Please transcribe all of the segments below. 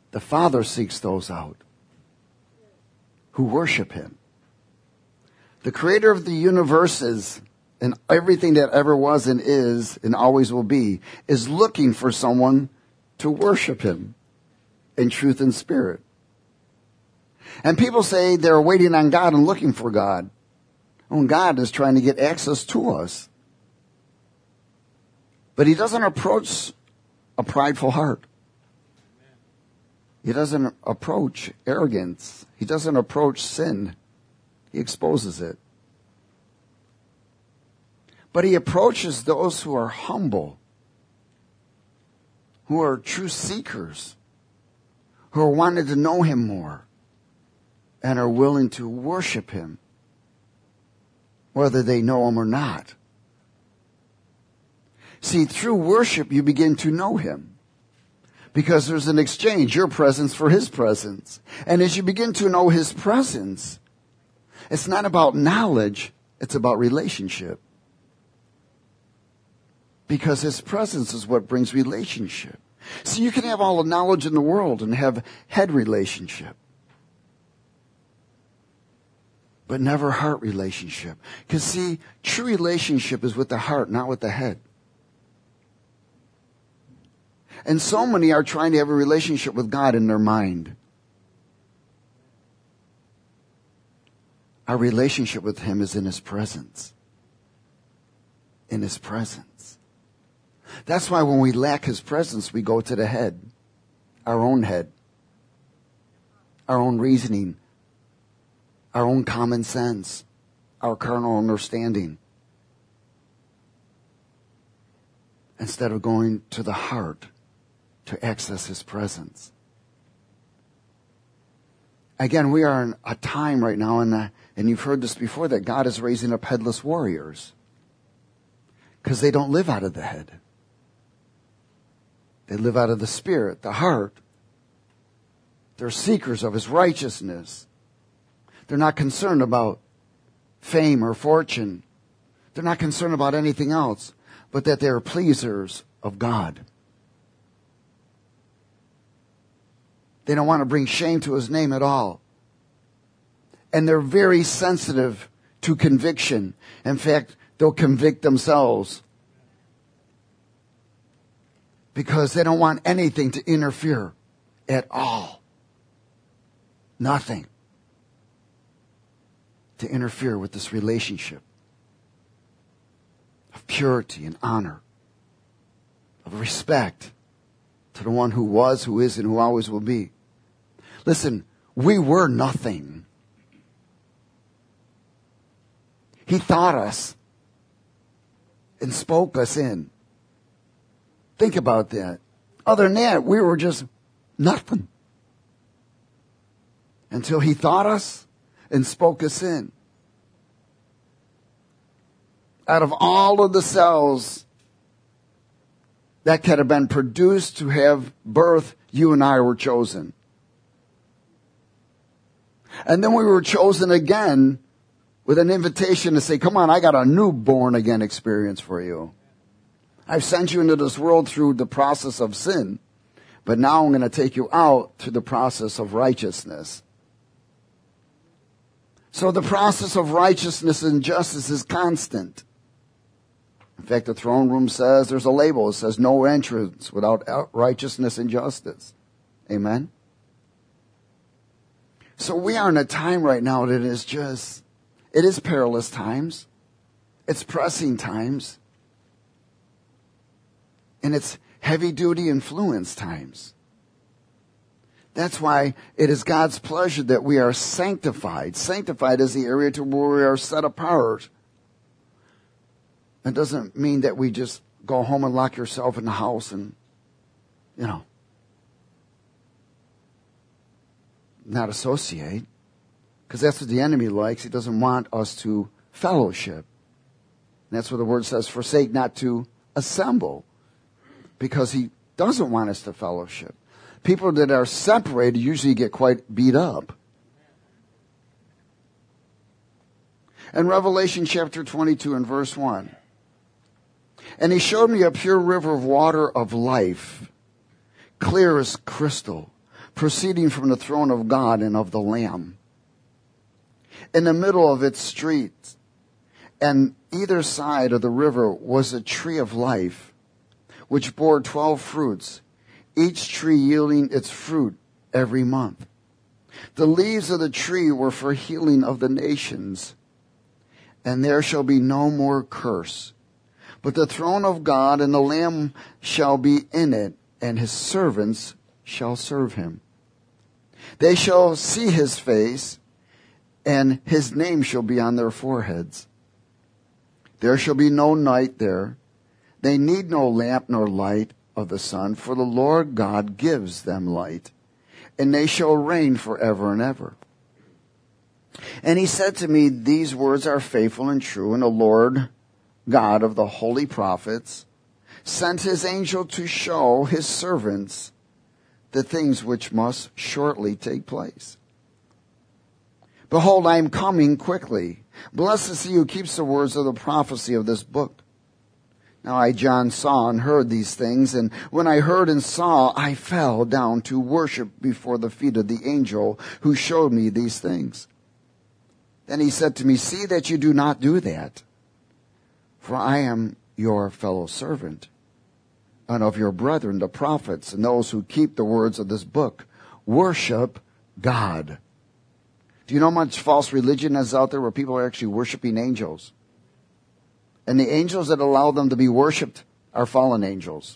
The Father seeks those out who worship him. The creator of the universes and everything that ever was and is and always will be is looking for someone to worship him in truth and spirit. And people say they're waiting on God and looking for God, when God is trying to get access to us. But he doesn't approach a prideful heart. He doesn't approach arrogance. He doesn't approach sin. He exposes it. But he approaches those who are humble, who are true seekers, who are wanting to know him more, and are willing to worship him, whether they know him or not. See, through worship, you begin to know him. Because there's an exchange, your presence for his presence. And as you begin to know his presence, it's not about knowledge, it's about relationship. Because his presence is what brings relationship. See, you can have all the knowledge in the world and have head relationship, but never heart relationship. Because see, true relationship is with the heart, not with the head. And so many are trying to have a relationship with God in their mind. Our relationship with him is in his presence. In his presence. That's why when we lack his presence, we go to the head. Our own head. Our own reasoning. Our own common sense. Our carnal understanding. Instead of going to the heart to access his presence. Again, we are in a time right now, and you've heard this before, that God is raising up headless warriors. Because they don't live out of the head. They live out of the spirit, the heart. They're seekers of his righteousness. They're not concerned about fame or fortune. They're not concerned about anything else, but that they are pleasers of God. They don't want to bring shame to his name at all. And they're very sensitive to conviction. In fact, they'll convict themselves. Because they don't want anything to interfere at all. Nothing to interfere with this relationship of purity and honor, of respect to the one who was, who is, and who always will be. Listen, we were nothing. He thought us and spoke us in. Think about that. Other than that, we were just nothing. Until he thought us and spoke us in. Out of all of the cells that could have been produced to have birth, you and I were chosen. And then we were chosen again with an invitation to say, come on, I got a new born again experience for you. I've sent you into this world through the process of sin, but now I'm going to take you out through the process of righteousness. So the process of righteousness and justice is constant. In fact, the throne room says, there's a label, it says no entrance without righteousness and justice. Amen? So we are in a time right now that is just, it is perilous times. It's pressing times. And it's heavy-duty influence times. That's why it is God's pleasure that we are sanctified. Sanctified is the area to where we are set apart. It doesn't mean that we just go home and lock yourself in the house and, not associate. Because that's what the enemy likes. He doesn't want us to fellowship. And that's what the word says, forsake not to assemble. Because he doesn't want us to fellowship. People that are separated usually get quite beat up. In Revelation chapter 22 and verse 1. And he showed me a pure river of water of life, clear as crystal, proceeding from the throne of God and of the Lamb. In the middle of its street, and either side of the river, was a tree of life, which bore 12 fruits, each tree yielding its fruit every month. The leaves of the tree were for healing of the nations, and there shall be no more curse. But the throne of God and the Lamb shall be in it, and his servants shall serve him. They shall see his face, and his name shall be on their foreheads. There shall be no night there. They need no lamp nor light of the sun, for the Lord God gives them light, and they shall reign forever and ever. And he said to me, these words are faithful and true, and the Lord God of the holy prophets sent his angel to show his servants the things which must shortly take place. Behold, I am coming quickly. Blessed is he who keeps the words of the prophecy of this book. Now I, John, saw and heard these things, and when I heard and saw, I fell down to worship before the feet of the angel who showed me these things. Then he said to me, see that you do not do that, for I am your fellow servant, and of your brethren, the prophets, and those who keep the words of this book. Worship God. Do you know how much false religion is out there where people are actually worshiping angels? And the angels that allow them to be worshipped are fallen angels.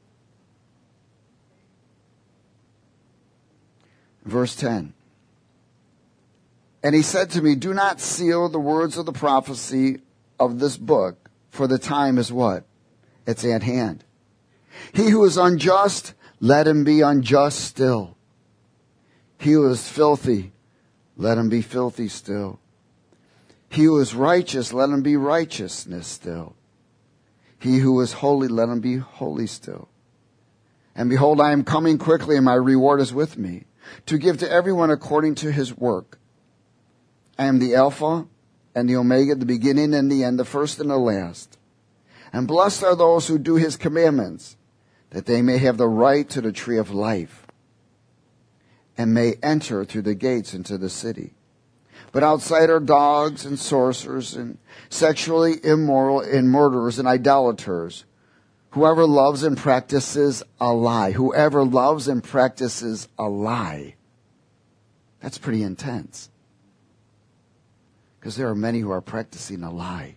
Verse 10. And he said to me, do not seal the words of the prophecy of this book, for the time is what? It's at hand. He who is unjust, let him be unjust still. He who is filthy, let him be filthy still. He who is righteous, let him be righteousness still. He who is holy, let him be holy still. And behold, I am coming quickly, and my reward is with me, to give to everyone according to his work. I am the Alpha and the Omega, the beginning and the end, the first and the last. And blessed are those who do his commandments, that they may have the right to the tree of life, and may enter through the gates into the city. But outside are dogs and sorcerers and sexually immoral and murderers and idolaters. Whoever loves and practices a lie. Whoever loves and practices a lie. That's pretty intense. Because there are many who are practicing a lie.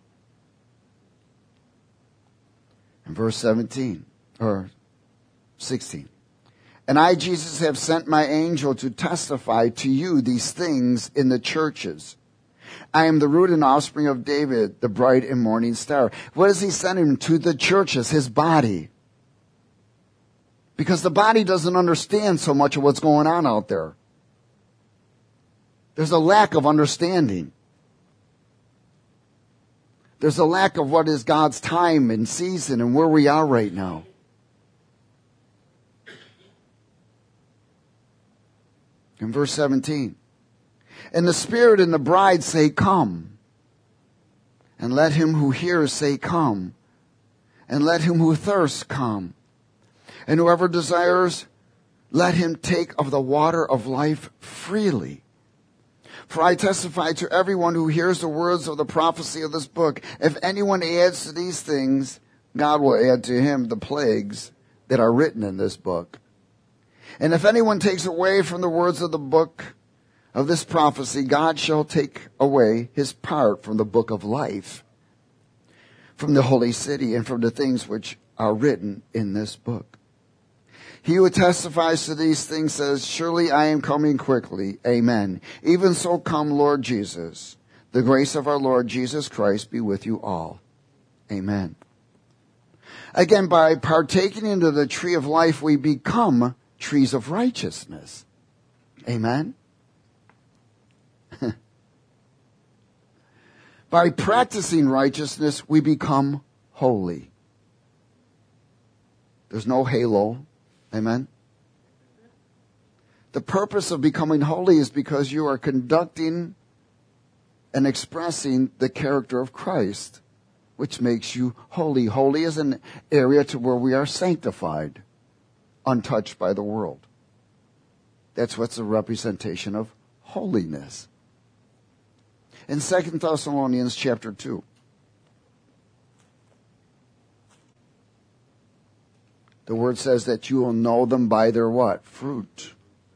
In verse 17, or 16. And I, Jesus, have sent my angel to testify to you these things in the churches. I am the root and offspring of David, the bright and morning star. What does he send him to? The churches, his body. Because the body doesn't understand so much of what's going on out there. There's a lack of understanding. There's a lack of what is God's time and season and where we are right now. In verse 17, and the Spirit and the bride say, come. And let him who hears say, come. And let him who thirsts come. And whoever desires, let him take of the water of life freely. For I testify to everyone who hears the words of the prophecy of this book, if anyone adds to these things, God will add to him the plagues that are written in this book. And if anyone takes away from the words of the book of this prophecy, God shall take away his part from the book of life, from the holy city, and from the things which are written in this book. He who testifies to these things says, surely I am coming quickly. Amen. Even so come, Lord Jesus. The grace of our Lord Jesus Christ be with you all. Amen. Again, by partaking into the tree of life, we become trees of righteousness. Amen. By practicing righteousness, we become holy. There's no halo. Amen. The purpose of becoming holy is because you are conducting and expressing the character of Christ, which makes you holy. Holy is an area to where we are sanctified, untouched by the world. That's what's a representation of holiness. In 2 Thessalonians chapter 2, the word says that you will know them by their what? Fruit.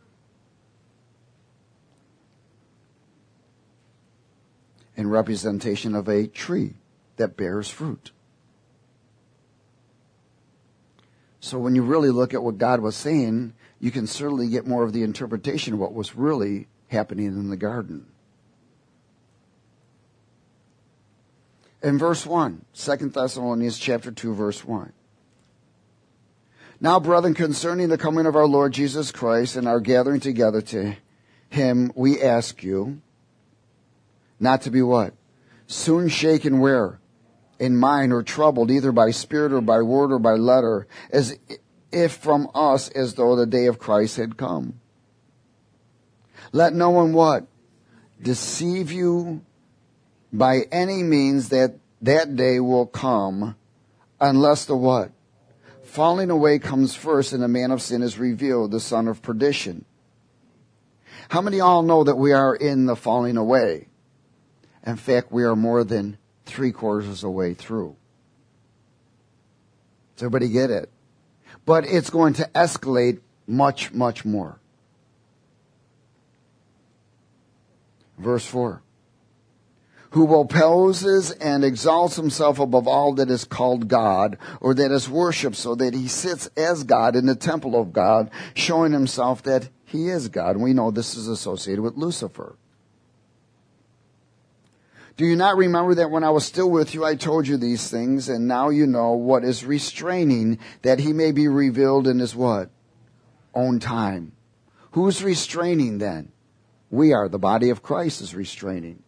In representation of a tree that bears fruit. So when you really look at what God was saying, you can certainly get more of the interpretation of what was really happening in the garden. In verse 1, 2 Thessalonians chapter 2, verse 1. Now, brethren, concerning the coming of our Lord Jesus Christ and our gathering together to him, we ask you not to be what? Soon shaken where? In mind or troubled, either by spirit or by word or by letter, as if from us as though the day of Christ had come. Let no one what? Deceive you by any means, that day will come, unless the what? Falling away comes first, and the man of sin is revealed, the son of perdition. How many all know that we are in the falling away? In fact, we are more than 3/4 of the way through. Does everybody get it? But it's going to escalate much, much more. Verse 4. Who opposes and exalts himself above all that is called God, or that is worshipped, so that he sits as God in the temple of God, showing himself that he is God. And we know this is associated with Lucifer. Do you not remember that when I was still with you, I told you these things, and now you know what is restraining, that he may be revealed in his what? Own time. Who's restraining then? We are. The body of Christ is restraining.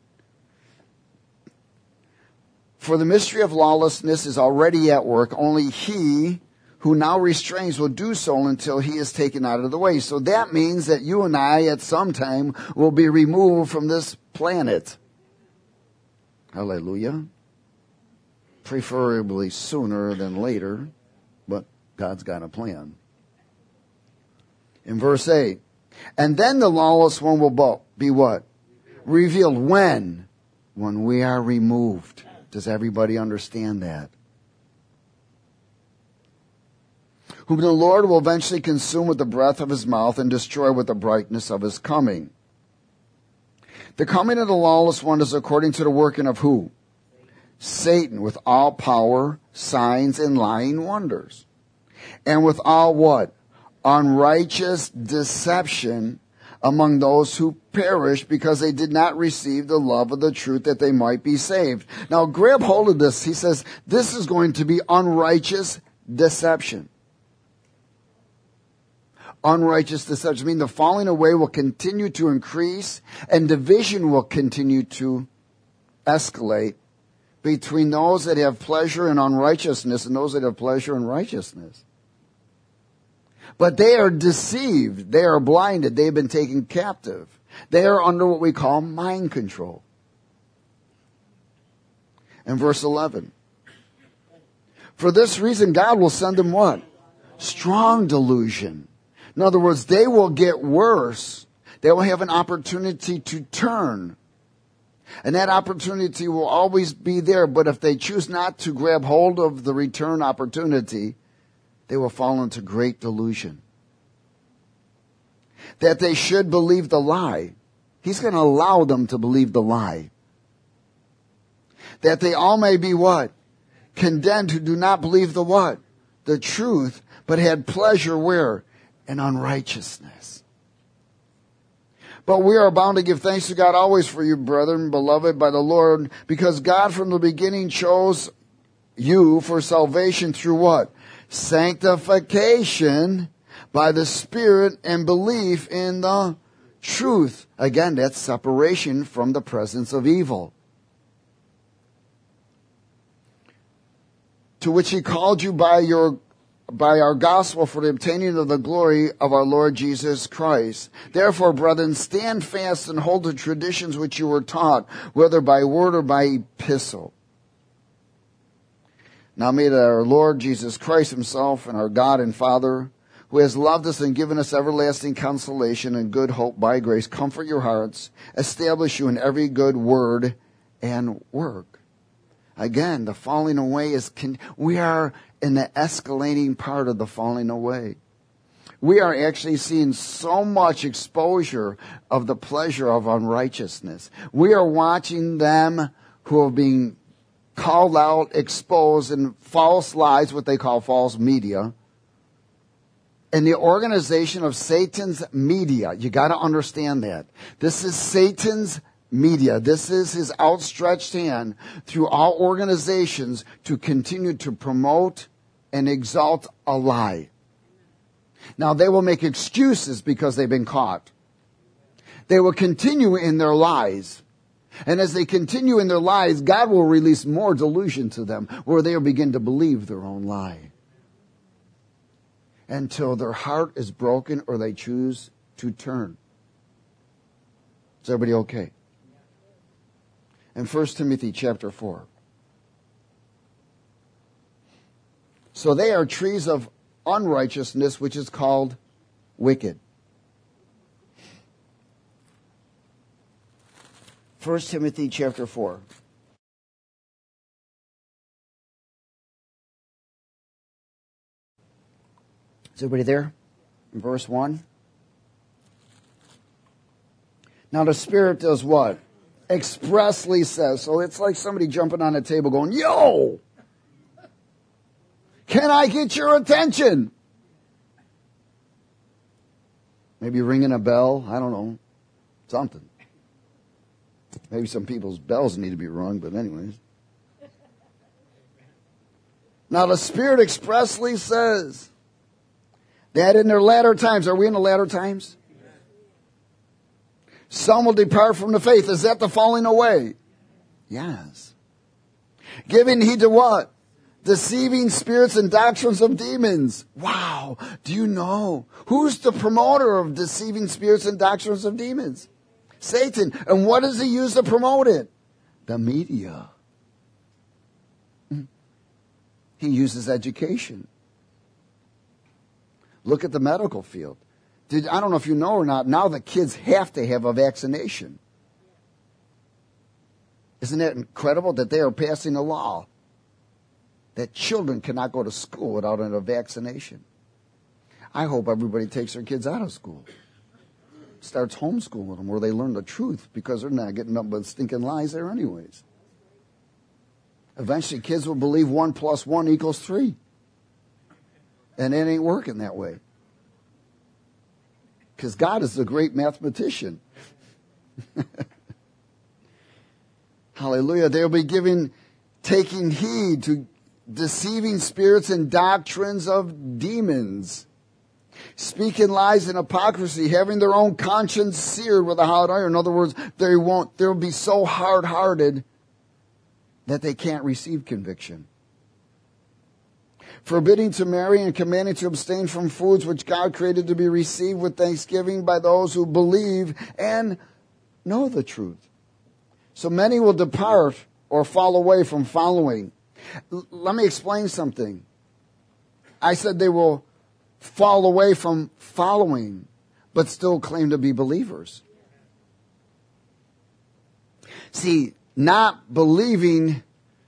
For the mystery of lawlessness is already at work. Only he who now restrains will do so until he is taken out of the way. So that means that you and I at some time will be removed from this planet. Hallelujah. Preferably sooner than later, but God's got a plan. In verse 8, and then the lawless one will be what? Revealed. When? When we are removed. Does everybody understand that? Whom the Lord will eventually consume with the breath of his mouth and destroy with the brightness of his coming. The coming of the lawless one is according to the working of who? Satan, with all power, signs, and lying wonders. And with all what? Unrighteous deception among those who perish, because they did not receive the love of the truth, that they might be saved. Now grab hold of this. He says this is going to be unrighteous deception. Unrighteous deception. I mean, the falling away will continue to increase, and division will continue to escalate between those that have pleasure in unrighteousness and those that have pleasure in righteousness. But they are deceived. They are blinded. They have been taken captive. They are under what we call mind control. And verse 11. For this reason, God will send them what? Strong delusion. In other words, they will get worse. They will have an opportunity to turn. And that opportunity will always be there. But if they choose not to grab hold of the return opportunity, they will fall into great delusion. That they should believe the lie. He's going to allow them to believe the lie. That they all may be what? Condemned, who do not believe the what? The truth, but had pleasure where? In unrighteousness. But we are bound to give thanks to God always for you, brethren, beloved by the Lord, because God from the beginning chose you for salvation through what? Sanctification by the Spirit and belief in the truth. Again, that's separation from the presence of evil. To which he called you by our gospel for the obtaining of the glory of our Lord Jesus Christ. Therefore, brethren, stand fast and hold the traditions which you were taught, whether by word or by epistle. Now may our Lord Jesus Christ himself and our God and Father, who has loved us and given us everlasting consolation and good hope by grace, comfort your hearts, establish you in every good word and work. Again, the falling away we are in the escalating part of the falling away. We are actually seeing so much exposure of the pleasure of unrighteousness. We are watching them who are being called out, exposed in false lies, what they call false media, and the organization of Satan's media. You got to understand that. This is Satan's media. This is his outstretched hand through all organizations to continue to promote and exalt a lie. Now, they will make excuses because they've been caught. They will continue in their lies. And as they continue in their lies, God will release more delusion to them where they will begin to believe their own lie. Until their heart is broken or they choose to turn. Is everybody okay? In 1 Timothy chapter 4. So they are trees of unrighteousness, which is called wicked. 1 Timothy chapter 4. Is everybody there? In verse 1. Now the Spirit does what? Expressly says. So it's like somebody jumping on a table going, yo! Can I get your attention? Maybe ringing a bell. I don't know. Something. Maybe some people's bells need to be rung, but anyways. Now the Spirit expressly says that in their latter times, are we in the latter times? Some will depart from the faith. Is that the falling away? Yes. Giving heed to what? Deceiving spirits and doctrines of demons. Wow. Do you know? Who's the promoter of deceiving spirits and doctrines of demons? Satan. And what does he use to promote it? The media. He uses education. Look at the medical field. I don't know if you know or not, now the kids have to have a vaccination. Isn't that incredible that they are passing a law that children cannot go to school without a vaccination? I hope everybody takes their kids out of school. Starts homeschooling them where they learn the truth because they're not getting nothing but stinking lies there anyways. Eventually kids will believe 1 + 1 = 3. And it ain't working that way. Because God is a great mathematician. Hallelujah. They'll be taking heed to deceiving spirits and doctrines of demons. Speaking lies and hypocrisy, having their own conscience seared with a hot iron. In other words, they'll be so hard-hearted that they can't receive conviction. Forbidding to marry and commanding to abstain from foods which God created to be received with thanksgiving by those who believe and know the truth. So many will depart or fall away from following. Let me explain something. I said they will fall away from following, but still claim to be believers. See, not believing,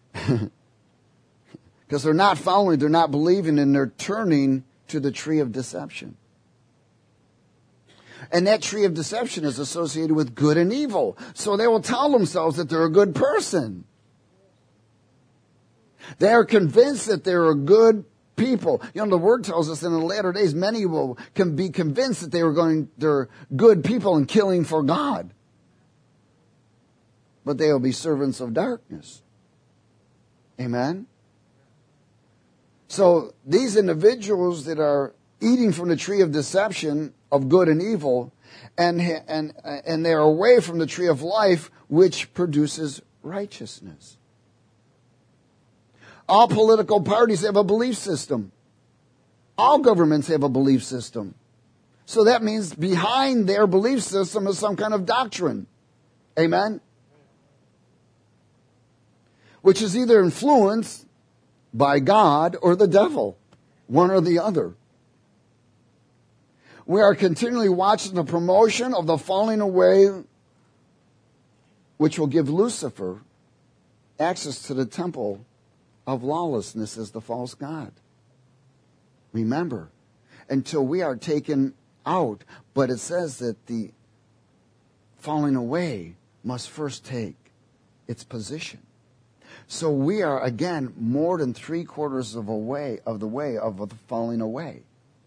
because they're not following, they're not believing, and they're turning to the tree of deception. And that tree of deception is associated with good and evil. So they will tell themselves that they're a good person. They are convinced that they're a good people. You know, the word tells us that in the latter days, many can be convinced that they're good people and killing for God. But they will be servants of darkness. Amen? So these individuals that are eating from the tree of deception of good and evil, and they're away from the tree of life, which produces righteousness. All political parties have a belief system. All governments have a belief system. So that means behind their belief system is some kind of doctrine. Amen? Which is either influenced by God or the devil. One or the other. We are continually watching the promotion of the falling away, which will give Lucifer access to the temple of lawlessness as the false god. Remember, until we are taken out, but it says that the falling away must first take its position. So we are, again, more than 3/4 of the way of the falling away.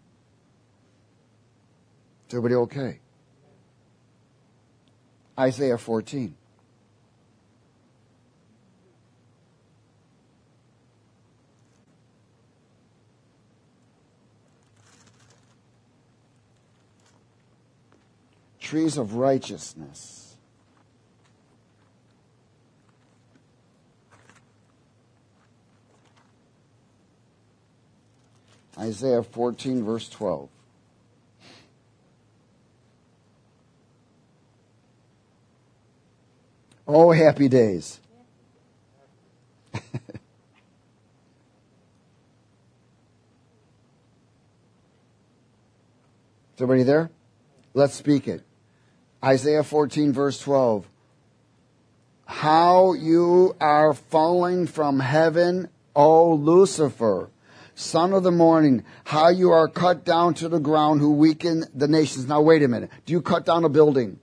Is everybody okay? Isaiah 14. Trees of righteousness. Isaiah 14, verse 12. Oh, happy days. Is everybody there? Let's speak it. Isaiah 14, verse 12. How you are falling from heaven, O Lucifer, son of the morning, how you are cut down to the ground who weaken the nations. Now wait a minute. Do you cut down a building?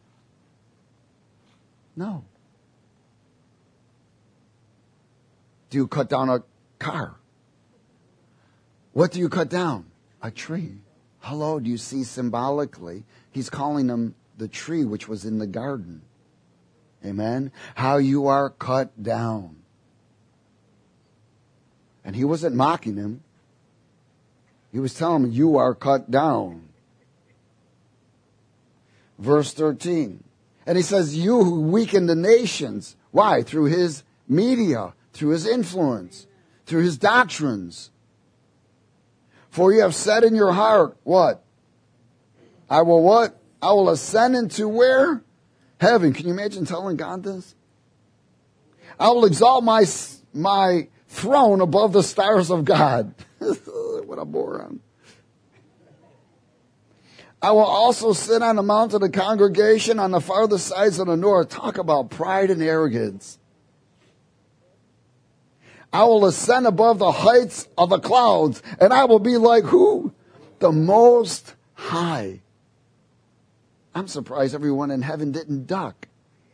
No. Do you cut down a car? What do you cut down? A tree. Hello, do you see symbolically? He's calling them the tree which was in the garden. Amen? How you are cut down. And he wasn't mocking him. He was telling him, you are cut down. Verse 13. And he says, you who weaken the nations. Why? Through his media, through his influence, through his doctrines. For you have said in your heart, what? I will what? I will ascend into where? Heaven. Can you imagine telling God this? I will exalt my throne above the stars of God. What a moron. I will also sit on the mount of the congregation on the farthest sides of the north. Talk about pride and arrogance. I will ascend above the heights of the clouds, and I will be like who? The Most High. I'm surprised everyone in heaven didn't duck.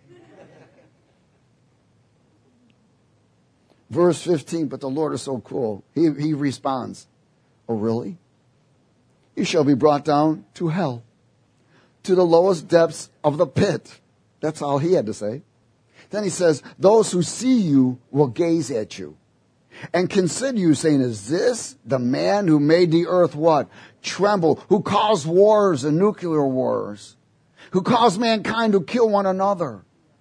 Verse 15, but the Lord is so cool. He responds, oh really? You shall be brought down to hell, to the lowest depths of the pit. That's all he had to say. Then he says, those who see you will gaze at you and consider you, saying, is this the man who made the earth what? Tremble, who caused wars and nuclear wars, who caused mankind to kill one another,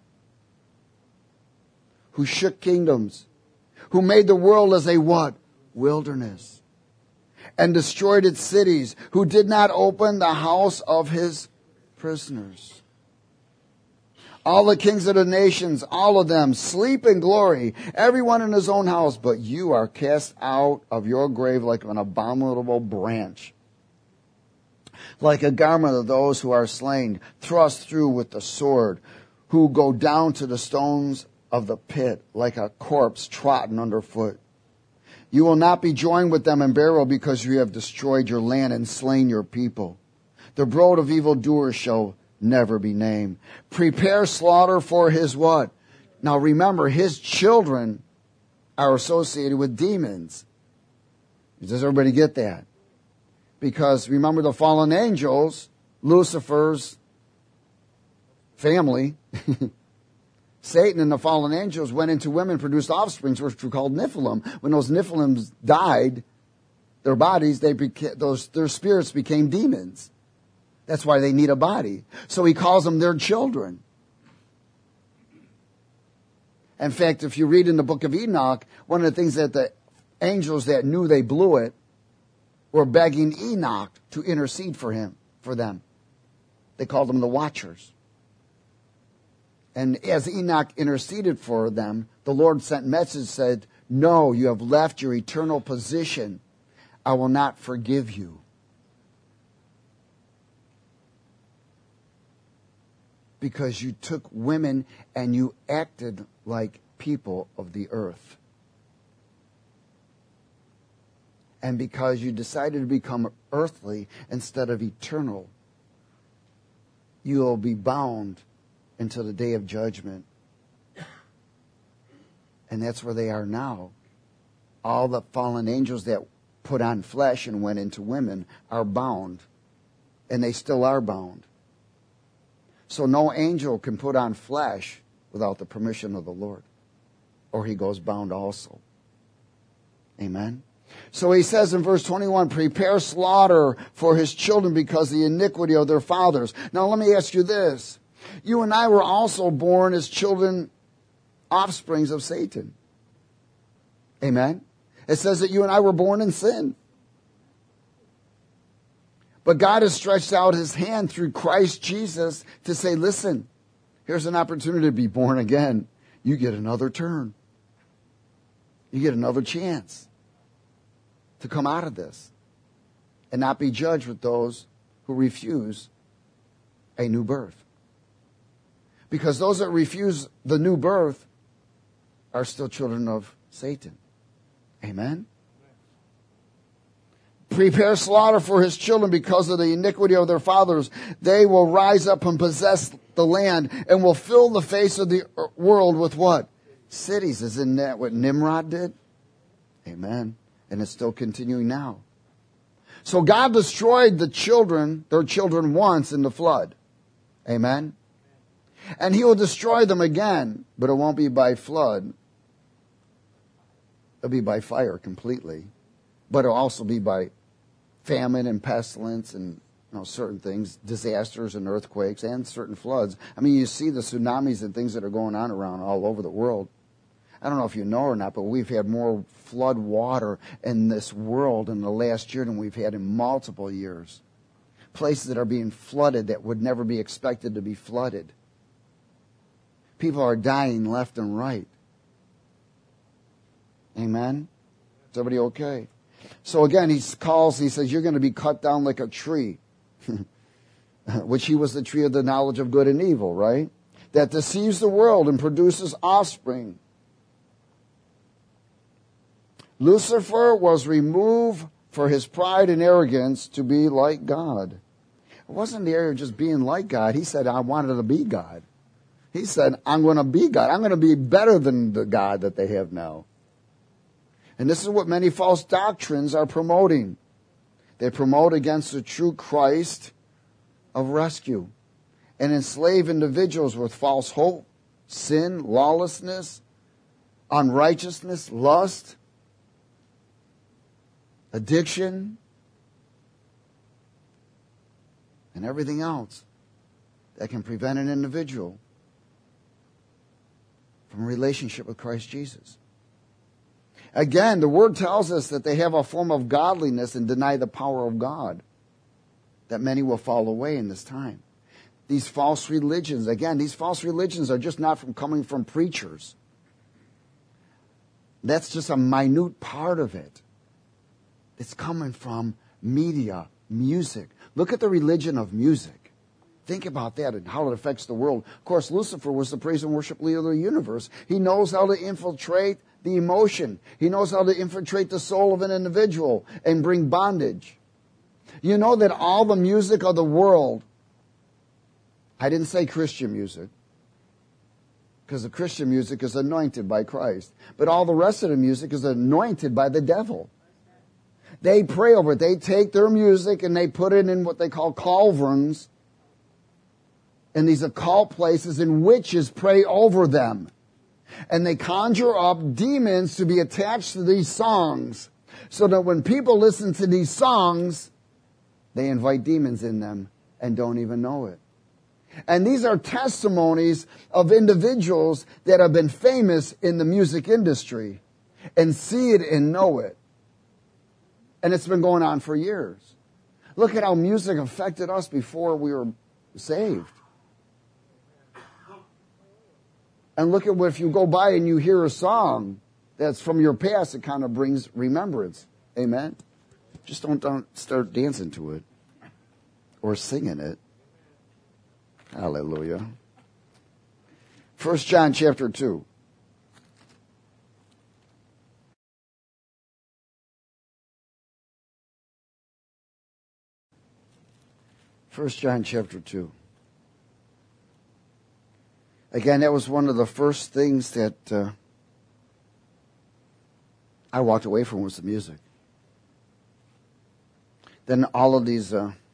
who shook kingdoms, who made the world as a what? Wilderness, and destroyed its cities, who did not open the house of his prisoners. All the kings of the nations, all of them, sleep in glory, everyone in his own house, but you are cast out of your grave like an abominable branch, like a garment of those who are slain, thrust through with the sword, who go down to the stones of the pit, like a corpse trodden underfoot. You will not be joined with them in burial, because you have destroyed your land and slain your people. The brood of evildoers shall never be named. Prepare slaughter for his what? Now remember, his children are associated with demons. Does everybody get that? Because remember, the fallen angels, Lucifer's family, Satan and the fallen angels went into women, produced offspring, which were called Nephilim. When those Nephilims died, their bodies, their spirits became demons. That's why they need a body. So he calls them their children. In fact, if you read in the book of Enoch, one of the things that the angels that knew they blew it were begging Enoch to intercede for them. They called them the Watchers. And as Enoch interceded for them, the Lord sent message, said, no, you have left your eternal position. I will not forgive you. because you took women and you acted like people of the earth. And because you decided to become earthly instead of eternal, you will be bound until the day of judgment. And that's where they are now. All the fallen angels that put on flesh and went into women are bound. And they still are bound. So no angel can put on flesh without the permission of the Lord, or he goes bound also. Amen. So he says in verse 21, prepare slaughter for his children because of the iniquity of their fathers. Now let me ask you this. You and I were also born as children, offsprings of Satan. Amen. It says that you and I were born in sin. But God has stretched out his hand through Christ Jesus to say, listen, here's an opportunity to be born again. You get another turn. You get another chance to come out of this and not be judged with those who refuse a new birth. Because those that refuse the new birth are still children of Satan. Amen? Prepare slaughter for his children because of the iniquity of their fathers. They will rise up and possess the land and will fill the face of the world with what? Cities. Isn't that what Nimrod did? Amen. And it's still continuing now. So God destroyed their children once in the flood. Amen. And he will destroy them again, but it won't be by flood. It'll be by fire completely. But it'll also be by famine and pestilence and certain things, disasters and earthquakes and certain floods. I mean, you see the tsunamis and things that are going on around all over the world. I don't know if you know or not, but we've had more flood water in this world in the last year than we've had in multiple years. Places that are being flooded that would never be expected to be flooded. People are dying left and right. Amen? Is everybody okay? So again, he says, you're going to be cut down like a tree. Which he was the tree of the knowledge of good and evil, right? That deceives the world and produces offspring. Lucifer was removed for his pride and arrogance to be like God. It wasn't the area of just being like God. He said, I wanted to be God. He said, I'm going to be God. I'm going to be better than the God that they have now. And this is what many false doctrines are promoting. They promote against the true Christ of rescue and enslave individuals with false hope, sin, lawlessness, unrighteousness, lust, addiction, and everything else that can prevent an individual from a relationship with Christ Jesus. Again, the Word tells us that they have a form of godliness and deny the power of God, that many will fall away in this time. These false religions, again, these false religions are just not coming from preachers. That's just a minute part of it. It's coming from media, music. Look at the religion of music. Think about that and how it affects the world. Of course, Lucifer was the praise and worship leader of the universe. He knows how to infiltrate the emotion. He knows how to infiltrate the soul of an individual and bring bondage. You know that all the music of the world, I didn't say Christian music, because the Christian music is anointed by Christ. But all the rest of the music is anointed by the devil. They pray over it. They take their music and they put it in what they call cauldrons. And these occult places, and witches pray over them. And they conjure up demons to be attached to these songs. So that when people listen to these songs, they invite demons in them and don't even know it. And these are testimonies of individuals that have been famous in the music industry and see it and know it. And it's been going on for years. Look at how music affected us before we were saved. And look at what if you go by and you hear a song that's from your past, it kind of brings remembrance. Amen? Just don't start dancing to it or singing it. Hallelujah. 1 John chapter 2. 1 John chapter 2. Again, that was one of the first things that I walked away from was the music. Then all of these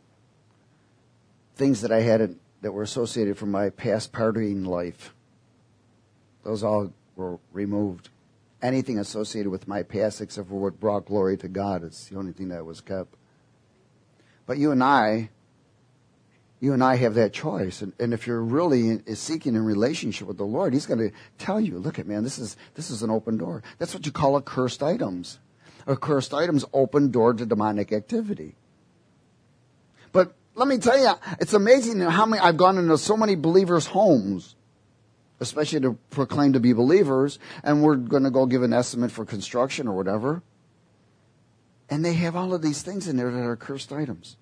things that I had that were associated from my past partying life, those all were removed. Anything associated with my past except for what brought glory to God is the only thing that was kept. But you and I have that choice. And if you're really seeking a relationship with the Lord, He's going to tell you, look at man, this is an open door. That's what you call accursed items. Accursed items open door to demonic activity. But let me tell you, it's amazing how many I've gone into so many believers' homes, especially to proclaim to be believers, and we're going to go give an estimate for construction or whatever. And they have all of these things in there that are cursed items.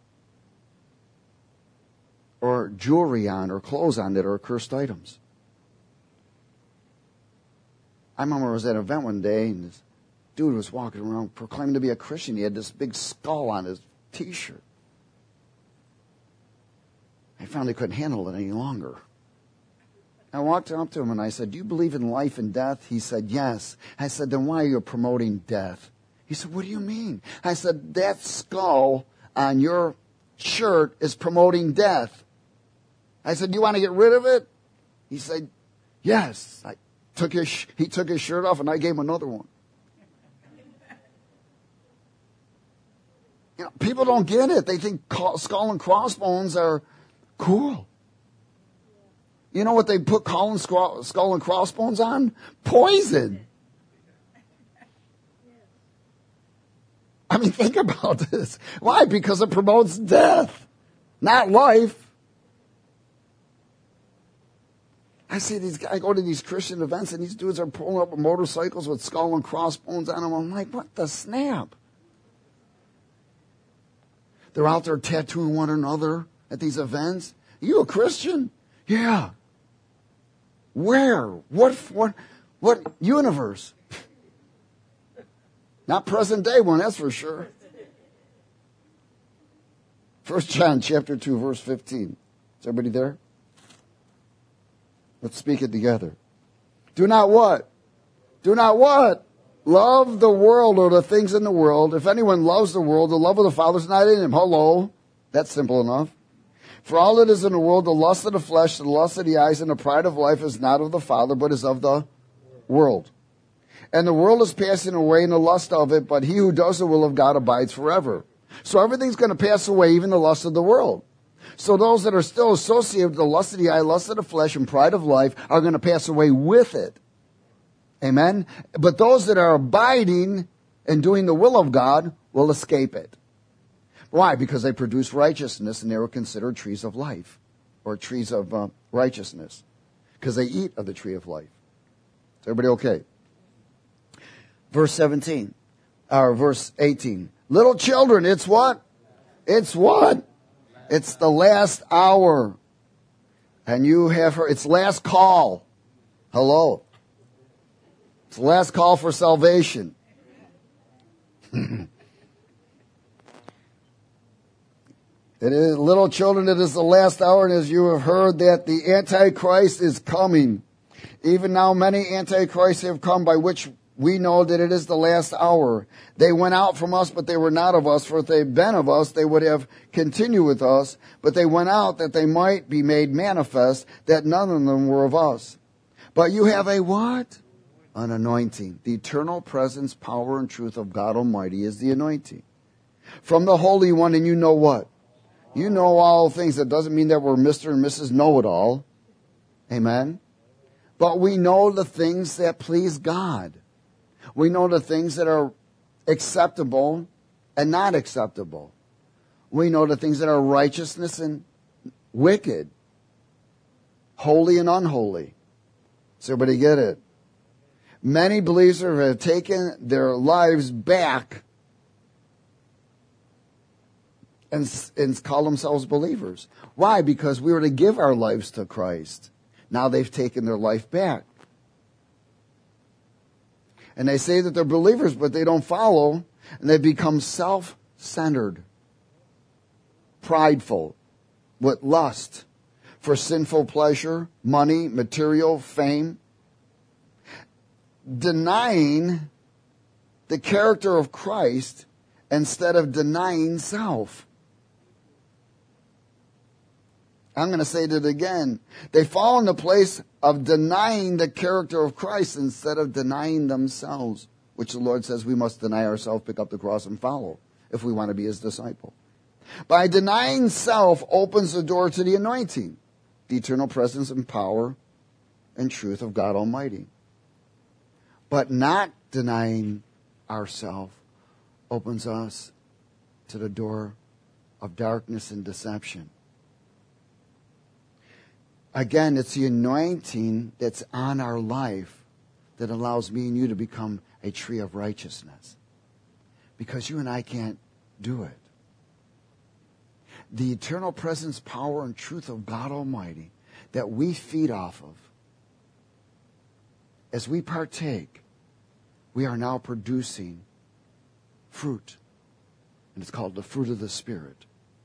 Or jewelry on or clothes on that are cursed items. I remember I was at an event one day and this dude was walking around proclaiming to be a Christian. He had this big skull on his t-shirt. I finally couldn't handle it any longer. I walked up to him and I said, do you believe in life and death? He said, yes. I said, then why are you promoting death? He said, what do you mean? I said, that skull on your shirt is promoting death. I said, do you want to get rid of it? He said, yes. He took his shirt off and I gave him another one. You know, people don't get it. They think skull and crossbones are cool. You know what they put skull and crossbones on? Poison. I mean, think about this. Why? Because it promotes death, not life. I go to these Christian events and these dudes are pulling up motorcycles with skull and crossbones on them. I'm like, what the snap? They're out there tattooing one another at these events. Are you a Christian? Yeah. Where? What universe? Not present day one, that's for sure. 1 John chapter 2, verse 15. Is everybody there? Let's speak it together. Do not what? Do not what? Love the world or the things in the world. If anyone loves the world, the love of the Father is not in him. Hello. That's simple enough. For all that is in the world, the lust of the flesh, the lust of the eyes, and the pride of life is not of the Father, but is of the world. And the world is passing away in the lust of it, but he who does the will of God abides forever. So everything's going to pass away, even the lust of the world. So those that are still associated with the lust of the eye, lust of the flesh, and pride of life are going to pass away with it. Amen? But those that are abiding and doing the will of God will escape it. Why? Because they produce righteousness and they were considered trees of life or trees of righteousness because they eat of the tree of life. Is everybody okay? Verse 17, or verse 18. Little children, it's what? It's what? It's the last hour. And you have heard, it's last call. Hello. It's the last call for salvation. It is, little children, it is the last hour, and as you have heard that the Antichrist is coming. Even now many Antichrists have come, by which we know that it is the last hour. They went out from us, but they were not of us. For if they had been of us, they would have continued with us. But they went out that they might be made manifest, that none of them were of us. But you have a what? An anointing. The eternal presence, power, and truth of God Almighty is the anointing. From the Holy One, and you know what? You know all things. That doesn't mean that we're Mr. and Mrs. Know-it-all. Amen? But we know the things that please God. We know the things that are acceptable and not acceptable. We know the things that are righteousness and wicked, holy and unholy. Does everybody get it? Many believers have taken their lives back and call themselves believers. Why? Because we were to give our lives to Christ. Now they've taken their life back. And they say that they're believers, but they don't follow, and they become self-centered, prideful, with lust for sinful pleasure, money, material, fame, denying the character of Christ instead of denying self. I'm going to say that again. They fall in the place of denying the character of Christ instead of denying themselves, which the Lord says we must deny ourselves, pick up the cross, and follow if we want to be his disciple. By denying self opens the door to the anointing, the eternal presence and power and truth of God Almighty. But not denying ourselves opens us to the door of darkness and deception. Again, it's the anointing that's on our life that allows me and you to become a tree of righteousness. Because you and I can't do it. The eternal presence, power, and truth of God Almighty that we feed off of, as we partake, we are now producing fruit. And it's called the fruit of the Spirit.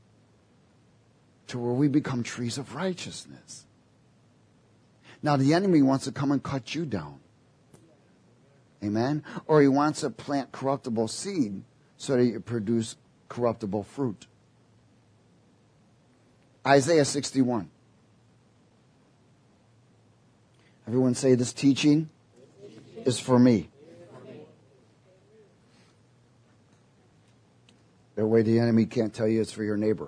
To where we become trees of righteousness. Now the enemy wants to come and cut you down. Amen? Or he wants to plant corruptible seed so that you produce corruptible fruit. Isaiah 61. Everyone say, this teaching is for me. That way the enemy can't tell you it's for your neighbor.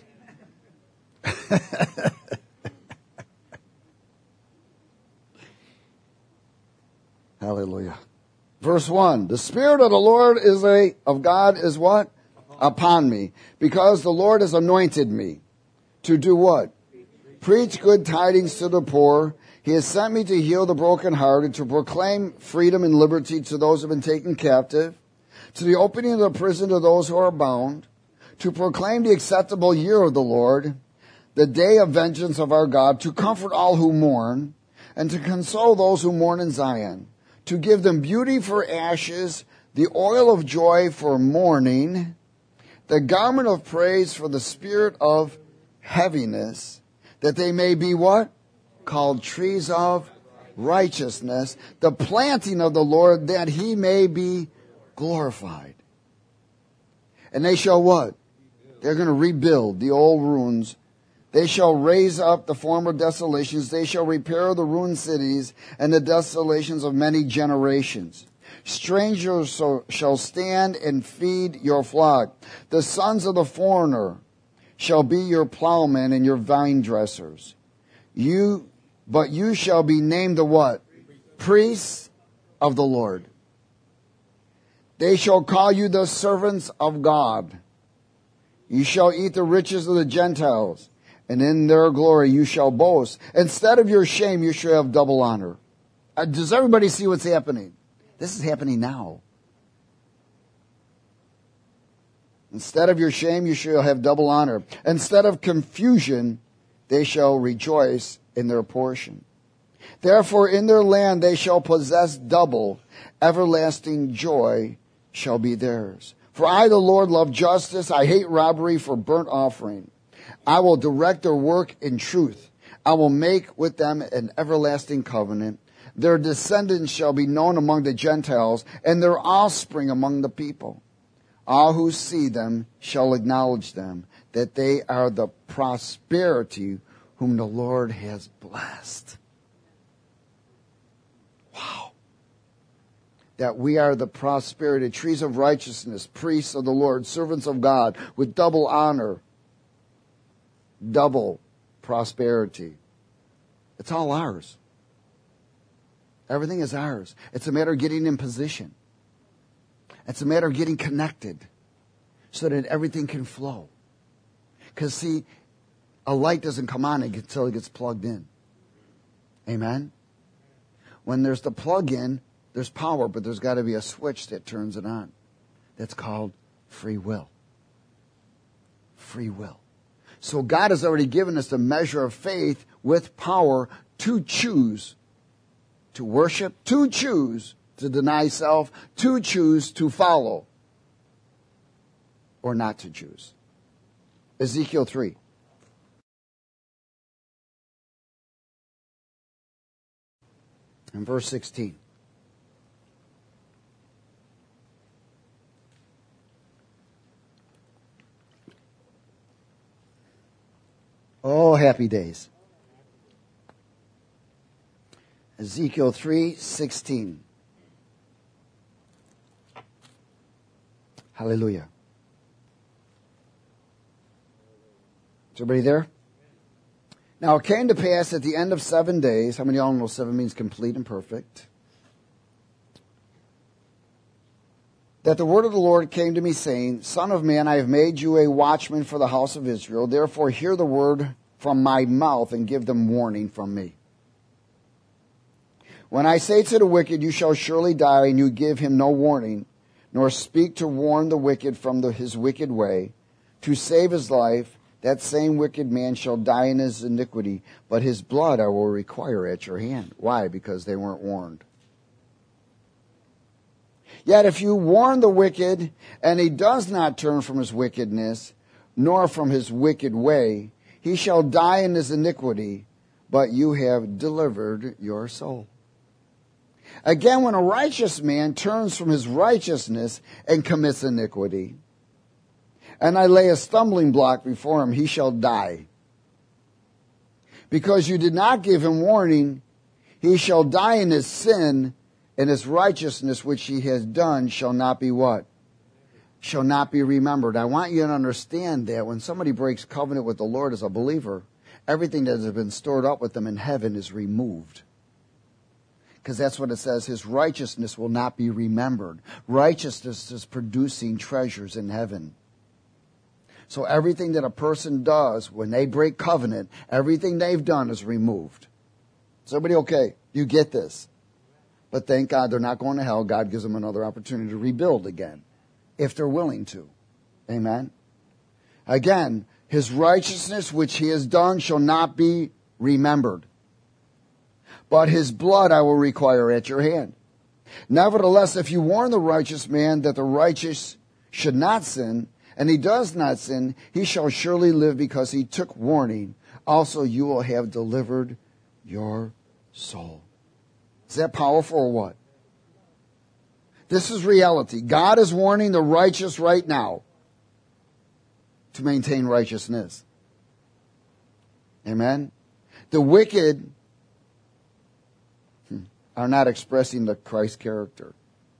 Hallelujah. Verse 1. The Spirit of the Lord of God is what? Upon me. Because the Lord has anointed me. To do what? Preach good tidings to the poor. He has sent me to heal the brokenhearted, to proclaim freedom and liberty to those who have been taken captive, to the opening of the prison to those who are bound, to proclaim the acceptable year of the Lord, the day of vengeance of our God, to comfort all who mourn, and to console those who mourn in Zion, to give them beauty for ashes, the oil of joy for mourning, the garment of praise for the spirit of heaviness, that they may be what? Called trees of righteousness, the planting of the Lord, that he may be glorified. And they shall what? They're going to rebuild the old ruins. They shall raise up the former desolations. They shall repair the ruined cities and the desolations of many generations. Strangers shall stand and feed your flock. The sons of the foreigner shall be your plowmen and your vine dressers. But you shall be named the what? Priests of the Lord. They shall call you the servants of God. You shall eat the riches of the Gentiles, and in their glory you shall boast. Instead of your shame, you shall have double honor. Does everybody see what's happening? This is happening now. Instead of your shame, you shall have double honor. Instead of confusion, they shall rejoice in their portion. Therefore, in their land they shall possess double. Everlasting joy shall be theirs. For I, the Lord, love justice. I hate robbery for burnt offering. I will direct their work in truth. I will make with them an everlasting covenant. Their descendants shall be known among the Gentiles, and their offspring among the people. All who see them shall acknowledge them, that they are the prosperity whom the Lord has blessed. Wow. That we are the prosperity, trees of righteousness, priests of the Lord, servants of God, with double honor, double prosperity. It's all ours. Everything is ours. It's a matter of getting in position. It's a matter of getting connected so that everything can flow. Because, see, a light doesn't come on until it gets plugged in. Amen? When there's the plug-in, there's power, but there's got to be a switch that turns it on. That's called free will. Free will. So God has already given us the measure of faith with power to choose to worship, to choose to deny self, to choose to follow, or not to choose. Ezekiel 3. And verse 16. Oh, happy days. Ezekiel 3:16. Hallelujah. Is everybody there? Now it came to pass at the end of 7 days. How many of y'all know 7 means complete and perfect? That the word of the Lord came to me, saying, Son of man, I have made you a watchman for the house of Israel. Therefore hear the word from my mouth and give them warning from me. When I say to the wicked, you shall surely die, and you give him no warning, nor speak to warn the wicked from his wicked way, to save his life, that same wicked man shall die in his iniquity, but his blood I will require at your hand. Why? Because they weren't warned. Yet if you warn the wicked, and he does not turn from his wickedness, nor from his wicked way, he shall die in his iniquity, but you have delivered your soul. Again, when a righteous man turns from his righteousness and commits iniquity, and I lay a stumbling block before him, he shall die. Because you did not give him warning, he shall die in his sin, and his righteousness which he has done shall not be what? Shall not be remembered. I want you to understand that when somebody breaks covenant with the Lord as a believer, everything that has been stored up with them in heaven is removed. Because that's what it says, his righteousness will not be remembered. Righteousness is producing treasures in heaven. So everything that a person does when they break covenant, everything they've done is removed. Is everybody okay? You get this. But thank God they're not going to hell. God gives them another opportunity to rebuild again, if they're willing to. Amen? Again, his righteousness which he has done shall not be remembered, but his blood I will require at your hand. Nevertheless, if you warn the righteous man that the righteous should not sin, and he does not sin, he shall surely live because he took warning. Also you will have delivered your soul. Is that powerful or what? This is reality. God is warning the righteous right now to maintain righteousness. Amen? The wicked are not expressing the Christ character.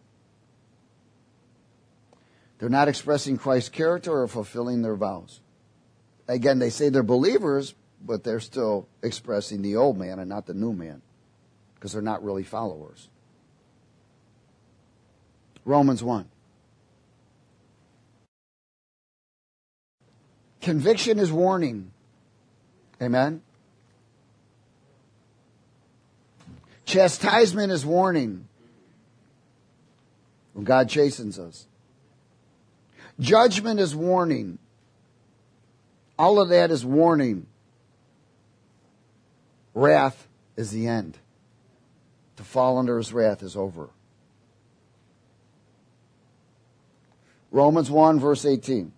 They're not expressing Christ's character or fulfilling their vows. Again, they say they're believers, but they're still expressing the old man and not the new man, because they're not really followers. Romans 1. Conviction is warning. Amen? Chastisement is warning when God chastens us. Judgment is warning. All of that is warning. Wrath is the end. To fall under his wrath is over. Romans 1 verse 18.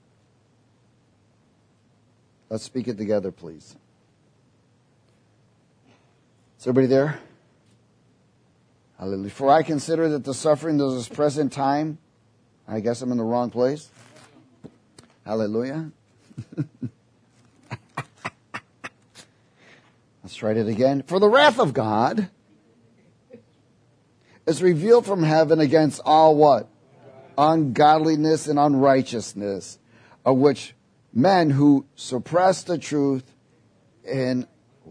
Let's speak it together, please. Is everybody there? Hallelujah. For I consider that the suffering of this present time, I guess I'm in the wrong place. Hallelujah. Let's try it again. For the wrath of God is revealed from heaven against all what? Ungodliness and unrighteousness, of which men who suppress the truth in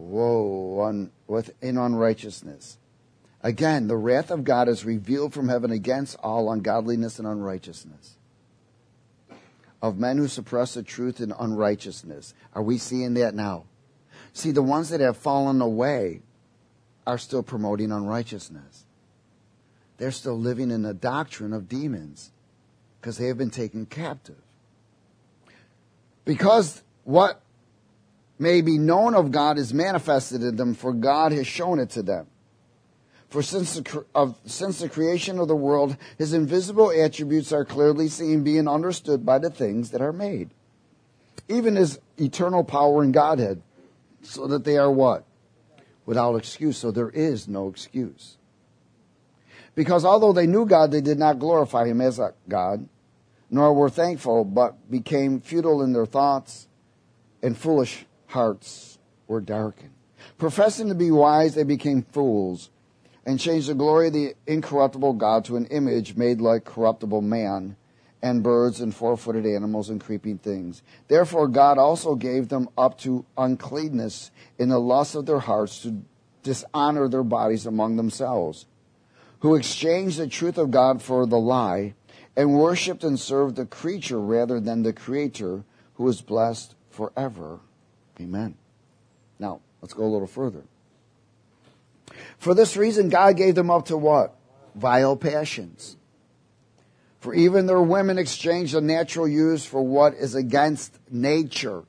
unrighteousness. Again, the wrath of God is revealed from heaven against all ungodliness and unrighteousness, of men who suppress the truth in unrighteousness. Are we seeing that now? See, the ones that have fallen away are still promoting unrighteousness. They're still living in the doctrine of demons because they have been taken captive. Because what may be known of God is manifested in them, for God has shown it to them. For since the creation of the world, his invisible attributes are clearly seen, being understood by the things that are made, even his eternal power and Godhead, so that they are what? Without excuse. So there is no excuse. Because although they knew God, they did not glorify him as a God, nor were thankful, but became futile in their thoughts, and foolish hearts were darkened. Professing to be wise, they became fools, and changed the glory of the incorruptible God to an image made like corruptible man, and birds, and four-footed animals, and creeping things. Therefore God also gave them up to uncleanness in the lust of their hearts, to dishonor their bodies among themselves, who exchanged the truth of God for the lie, and worshipped and served the creature rather than the Creator, who is blessed forever. Amen. Now, let's go a little further. For this reason, God gave them up to what? Vile passions. For even their women exchanged the natural use for what is against nature.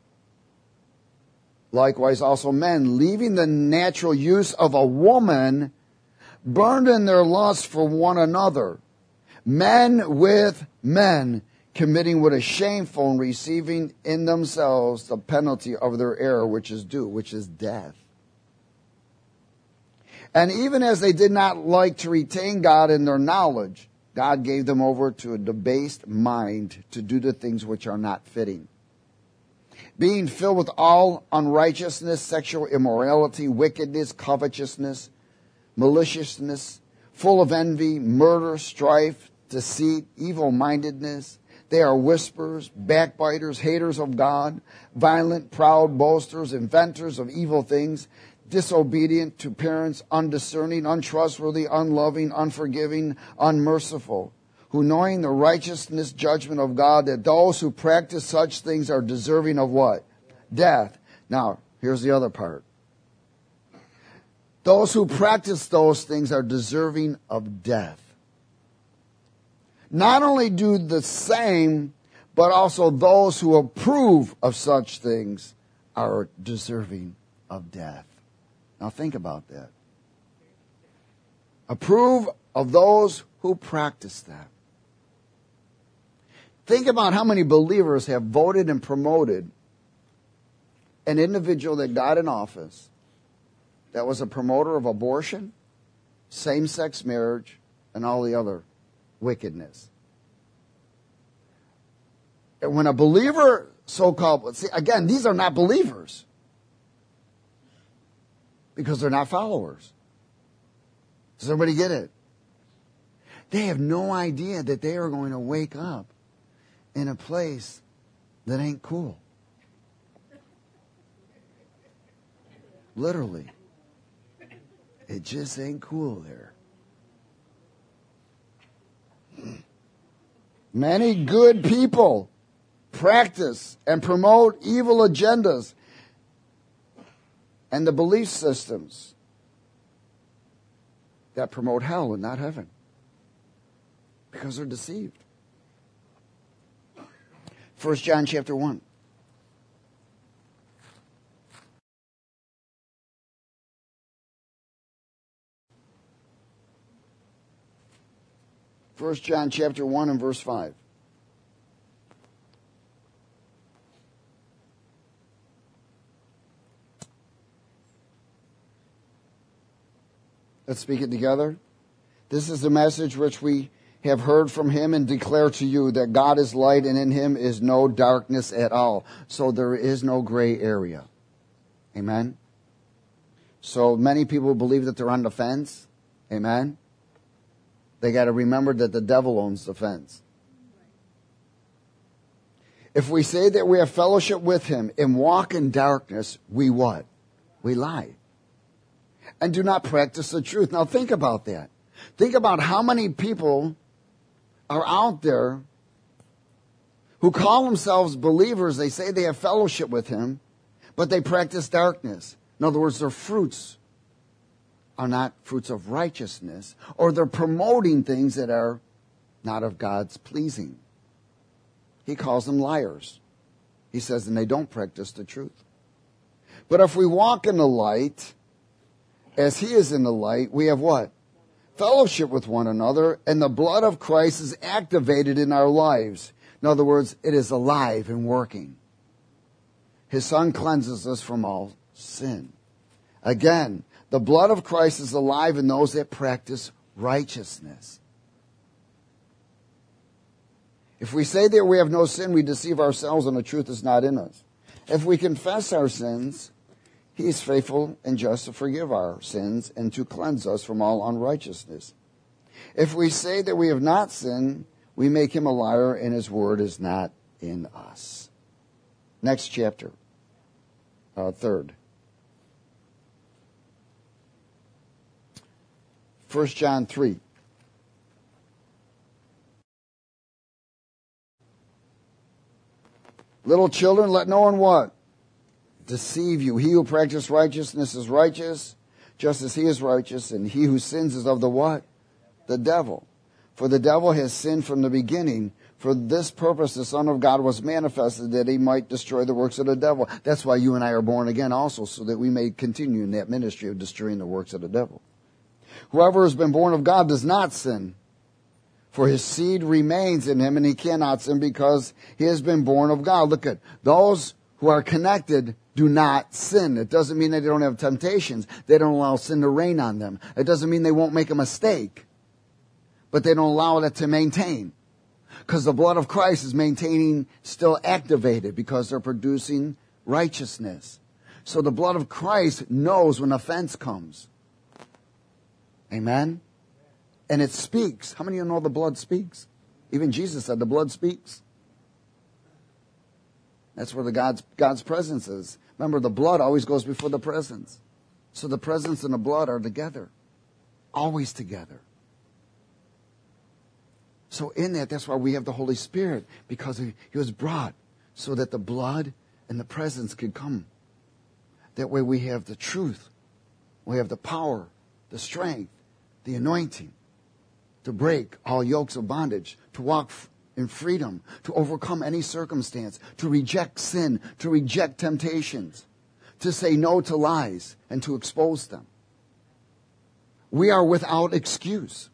Likewise, also men, leaving the natural use of a woman, burned in their lust for one another. Men with men, committing what is shameful and receiving in themselves the penalty of their error, which is due, which is death. And even as they did not like to retain God in their knowledge, God gave them over to a debased mind to do the things which are not fitting. Being filled with all unrighteousness, sexual immorality, wickedness, covetousness, maliciousness, full of envy, murder, strife, deceit, evil-mindedness. They are whisperers, backbiters, haters of God, violent, proud, boasters, inventors of evil things, disobedient to parents, undiscerning, untrustworthy, unloving, unforgiving, unmerciful, who knowing the righteousness judgment of God, that those who practice such things are deserving of what? Death. Now, here's the other part. Those who practice those things are deserving of death. Not only do the same, but also those who approve of such things are deserving of death. Now think about that. Approve of those who practice that. Think about how many believers have voted and promoted an individual that got in office that was a promoter of abortion, same-sex marriage, and all the other wickedness. And when a believer, so-called, see, again, these are not believers because they're not followers. Does everybody get it? They have no idea that they are going to wake up in a place that ain't cool. Literally. It just ain't cool there. Many good people practice and promote evil agendas and the belief systems that promote hell and not heaven because they're deceived. 1 John chapter 1. First John chapter 1 and verse 5. Let's speak it together. This is the message which we have heard from him and declare to you, that God is light and in him is no darkness at all. So there is no gray area. Amen? So many people believe that they're on the fence. Amen? They got to remember that the devil owns the fence. If we say that we have fellowship with him and walk in darkness, we what? We lie. And do not practice the truth. Now think about that. Think about how many people are out there who call themselves believers. They say they have fellowship with him, but they practice darkness. In other words, their fruits are not fruits of righteousness, or they're promoting things that are not of God's pleasing. He calls them liars. He says, and they don't practice the truth. But if we walk in the light, as he is in the light, we have what? Fellowship with one another, and the blood of Christ is activated in our lives. In other words, it is alive and working. His Son cleanses us from all sin. Again, the blood of Christ is alive in those that practice righteousness. If we say that we have no sin, we deceive ourselves and the truth is not in us. If we confess our sins, he is faithful and just to forgive our sins and to cleanse us from all unrighteousness. If we say that we have not sinned, we make him a liar and his word is not in us. Next chapter. Third. 1 John 3. Little children, let no one what? Deceive you. He who practices righteousness is righteous, just as he is righteous, and he who sins is of the what? The devil. For the devil has sinned from the beginning. For this purpose the Son of God was manifested, that he might destroy the works of the devil. That's why you and I are born again also, so that we may continue in that ministry of destroying the works of the devil. Whoever has been born of God does not sin, for his seed remains in him, and he cannot sin because he has been born of God. Look at those who are connected do not sin. It doesn't mean that they don't have temptations. They don't allow sin to reign on them. It doesn't mean they won't make a mistake, but they don't allow it to maintain. Because the blood of Christ is maintaining, still activated, because they're producing righteousness. So the blood of Christ knows when offense comes. Amen? And it speaks. How many of you know the blood speaks? Even Jesus said the blood speaks. That's where God's presence is. Remember, the blood always goes before the presence. So the presence and the blood are together. Always together. So in that's why we have the Holy Spirit, because he was brought so that the blood and the presence could come. That way we have the truth. We have the power, the strength, the anointing to break all yokes of bondage, to walk in freedom, to overcome any circumstance, to reject sin, to reject temptations, to say no to lies and to expose them. We are without excuse.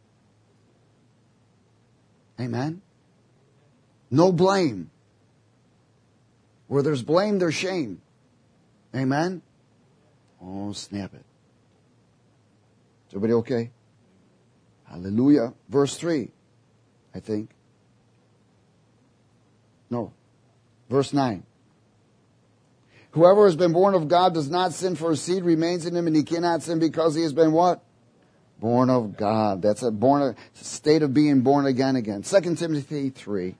Amen? No blame. Where there's blame, there's shame. Amen? Oh, snap it. Is everybody okay? Hallelujah. Verse 3, I think. No. Verse 9. Whoever has been born of God does not sin, for his seed remains in him, and he cannot sin because he has been what? Born of God. That's a state of being born again. 2 Timothy 3.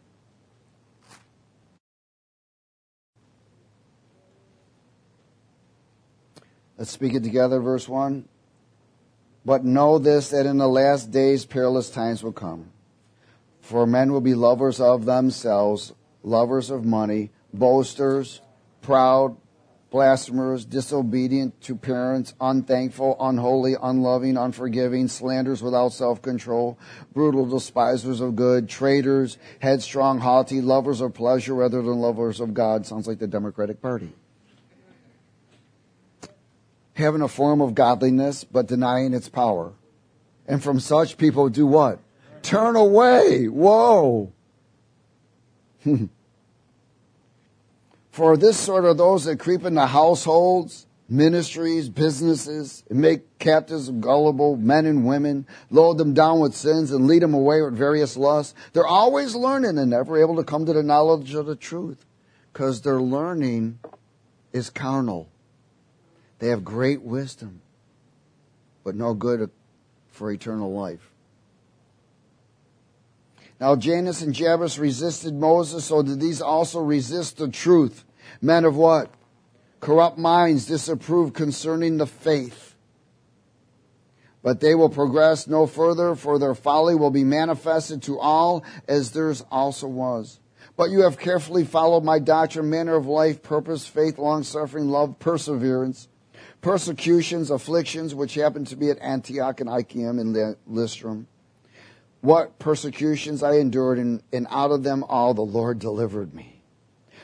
Let's speak it together, verse 1. But know this, that in the last days perilous times will come. For men will be lovers of themselves, lovers of money, boasters, proud, blasphemers, disobedient to parents, unthankful, unholy, unloving, unforgiving, slanderers without self-control, brutal, despisers of good, traitors, headstrong, haughty, lovers of pleasure rather than lovers of God. Sounds like the Democratic Party. Having a form of godliness, but denying its power. And from such people do what? Turn away. Whoa. For this sort are those that creep into households, ministries, businesses, and make captives of gullible men and women, load them down with sins, and lead them away with various lusts. They're always learning and never able to come to the knowledge of the truth, because their learning is carnal. They have great wisdom, but no good for eternal life. Now Jannes and Jambres resisted Moses, so did these also resist the truth. Men of what? Corrupt minds, disapprove concerning the faith. But they will progress no further, for their folly will be manifested to all, as theirs also was. But you have carefully followed my doctrine, manner of life, purpose, faith, long-suffering, love, perseverance, persecutions, afflictions, which happened to be at Antioch and Iconium and Lystra. What persecutions I endured, and out of them all the Lord delivered me.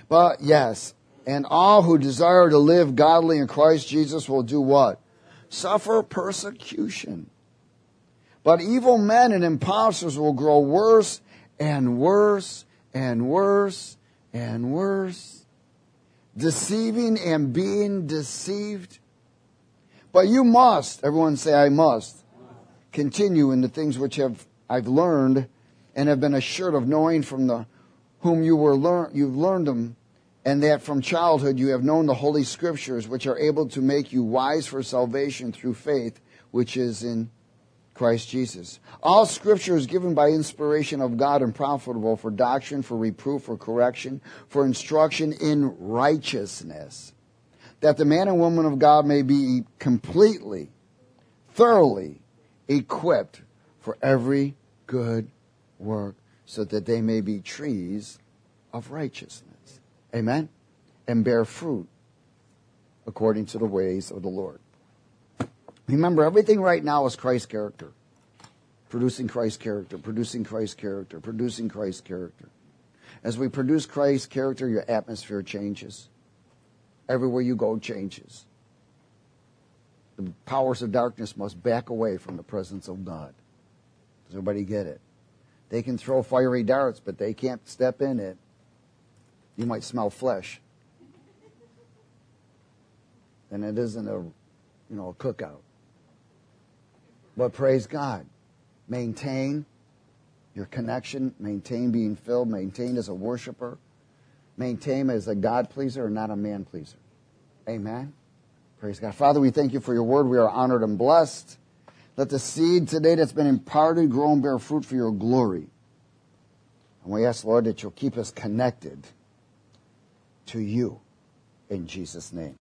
But yes, and all who desire to live godly in Christ Jesus will do what? Suffer persecution. But evil men and impostors will grow worse and worse and worse and worse, deceiving and being deceived. But you must, everyone say, I must, continue in the things which I've learned and have been assured of, knowing from whom you've learned them, and that from childhood you have known the Holy Scriptures, which are able to make you wise for salvation through faith, which is in Christ Jesus. All Scripture is given by inspiration of God and profitable for doctrine, for reproof, for correction, for instruction in righteousness, that the man and woman of God may be completely, thoroughly equipped for every good work, so that they may be trees of righteousness. Amen? And bear fruit according to the ways of the Lord. Remember, everything right now is Christ's character. Producing Christ's character, producing Christ's character, producing Christ's character. As we produce Christ's character, your atmosphere changes. Everywhere you go changes. The powers of darkness must back away from the presence of God. Does everybody get it? They can throw fiery darts, but they can't step in it. You might smell flesh. And it isn't a cookout. But praise God. Maintain your connection. Maintain being filled. Maintain as a worshiper. Maintain as a God pleaser and not a man pleaser. Amen. Praise God. Father, we thank you for your word. We are honored and blessed. Let the seed today that's been imparted grow and bear fruit for your glory. And we ask, Lord, that you'll keep us connected to you in Jesus' name.